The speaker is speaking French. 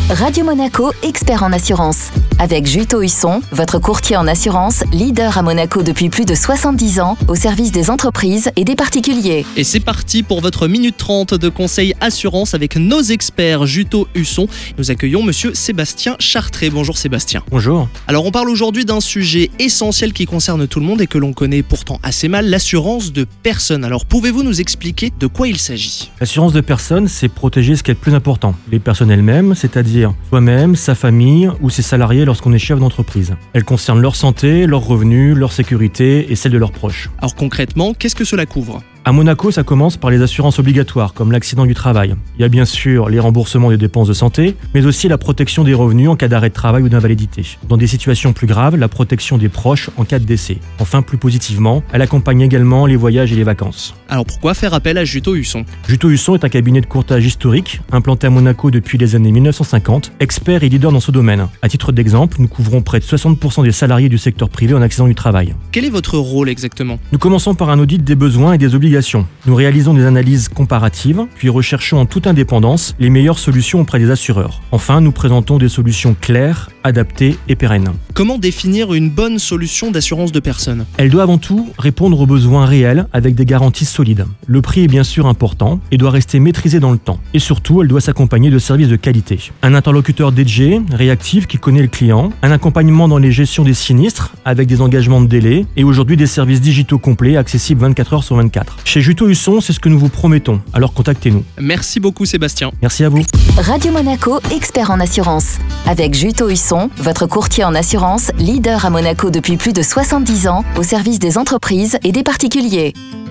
Radio Monaco, expert en assurance. Avec Juto Husson, votre courtier en assurance, leader à Monaco depuis plus de 70 ans, au service des entreprises et des particuliers. Et c'est parti pour votre minute 30 de conseils assurance avec nos experts Juto Husson. Nous accueillons monsieur Sébastien Chartré. Bonjour Sébastien. Bonjour. Alors on parle aujourd'hui d'un sujet essentiel qui concerne tout le monde et que l'on connaît pourtant assez mal, l'assurance de personnes. Alors pouvez-vous nous expliquer de quoi il s'agit ? L'assurance de personnes, c'est protéger ce qui est le plus important. Les personnes elles-mêmes, c'est-à-dire soi-même, sa famille ou ses salariés lorsqu'on est chef d'entreprise. Elle concerne leur santé, leurs revenus, leur sécurité et celle de leurs proches. Alors concrètement, qu'est-ce que cela couvre ? À Monaco, ça commence par les assurances obligatoires, comme l'accident du travail. Il y a bien sûr les remboursements des dépenses de santé, mais aussi la protection des revenus en cas d'arrêt de travail ou d'invalidité. Dans des situations plus graves, la protection des proches en cas de décès. Enfin, plus positivement, elle accompagne également les voyages et les vacances. Alors pourquoi faire appel à Juto Husson ? Juto Husson est un cabinet de courtage historique, implanté à Monaco depuis les années 1950, expert et leader dans ce domaine. À titre d'exemple, nous couvrons près de 60% des salariés du secteur privé en accident du travail. Quel est votre rôle exactement ? Nous commençons par un audit des besoins et des obligations. Nous réalisons des analyses comparatives, puis recherchons en toute indépendance les meilleures solutions auprès des assureurs. Enfin, nous présentons des solutions claires, adaptées et pérennes. Comment définir une bonne solution d'assurance de personnes ? Elle doit avant tout répondre aux besoins réels avec des garanties solides. Le prix est bien sûr important et doit rester maîtrisé dans le temps. Et surtout, elle doit s'accompagner de services de qualité. Un interlocuteur dédié, réactif, qui connaît le client, un accompagnement dans les gestions des sinistres avec des engagements de délai et aujourd'hui des services digitaux complets accessibles 24 heures sur 24. Chez Juto Husson, c'est ce que nous vous promettons. Alors contactez-nous. Merci beaucoup Sébastien. Merci à vous. Radio Monaco, expert en assurance. Avec Juto Husson, votre courtier en assurance, leader à Monaco depuis plus de 70 ans, au service des entreprises et des particuliers.